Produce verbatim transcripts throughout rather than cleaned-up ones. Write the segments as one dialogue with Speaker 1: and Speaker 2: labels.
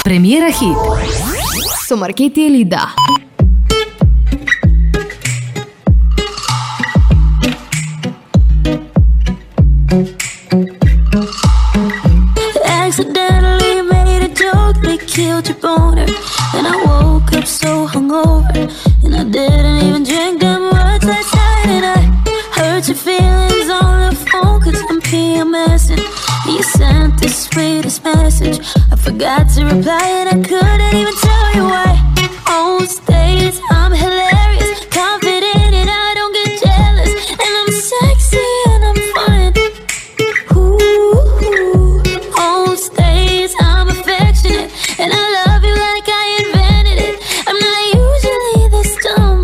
Speaker 1: Премиера хит со Маркети и Лида.
Speaker 2: Accidentally made a joke that killed your boner. Then I woke up so hungover, and I didn't even drink that much last night. And I hurt your feelings on the phone, cause I'm PMSing. And you sent the sweetest message. I forgot to reply and I couldn't even tell you why. On stage I'm hilarious, confident and I don't get jealous. And I'm sexy and I'm fun. Ooh, on stage I'm affectionate, and I love you like I invented it. I'm not usually this dumb,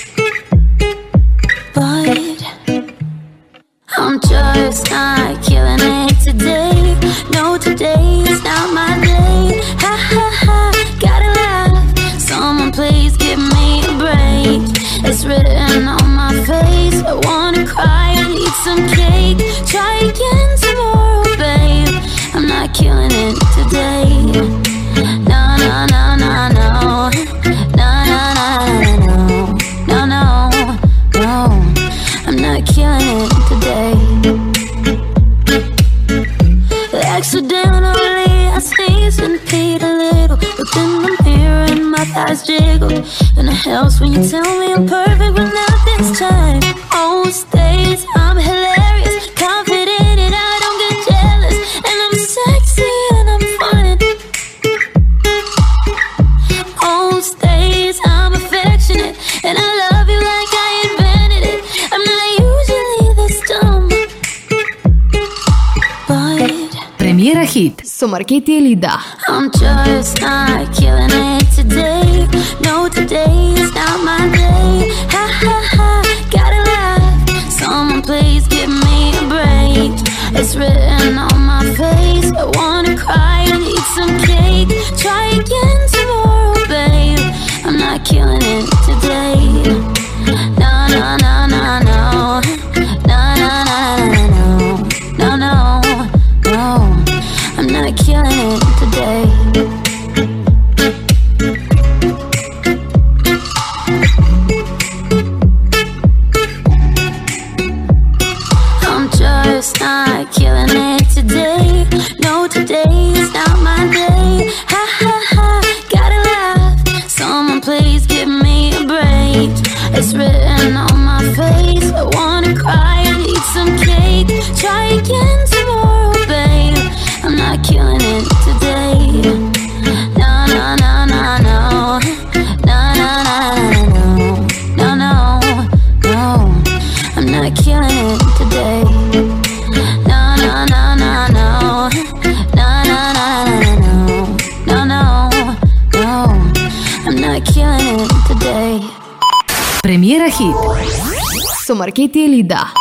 Speaker 2: but I'm just not killing it today. No, today is not my day. Ha ha ha, gotta laugh. Someone please give me a break. It's written on my face. I wanna cry, I need some cake. Try again tomorrow, babe. I'm not killing it today. No, no, no, no, no. No, no, no, no, no, no, no. I'm not killing it today. Accidentally I sneezed and peed a little, looked in the mirror and my thighs jiggled. And it helps when you tell me I'm perfect, but not this time. On stage I'm hilarious, confident and I don't get jealous. And I'm sexy and I'm fun. On stage I'm affectionate, and I love you like I invented it. I'm not usually this dumb, but
Speaker 1: Премиера хит со Маркети и Лида.
Speaker 2: I'm just not killing it today. No, today is not my day. Ha ha ha, gotta laugh. Someone please give me a break. It's written on my face. I wanna cry, I need some cake. Try again tomorrow, babe. I'm not killing it today. No, no, no, no, no. No, no, no, no, no, no, no. I'm not killing it today. I'm just not killing it today. No, today is not my day. Ha ha ha, gotta laugh. Someone please give me a break. It's written on my face. I wanna cry, I need some cake. Try again tomorrow, babe. I'm not killing it today. No, no, no, no, no. No, no, no, no, no, no, no. I'm not killing it today. No, no, no, no, no. No, no, no, no, no, no, no. I'm not killing it today.
Speaker 1: Премиера хит со Маркети и Лида.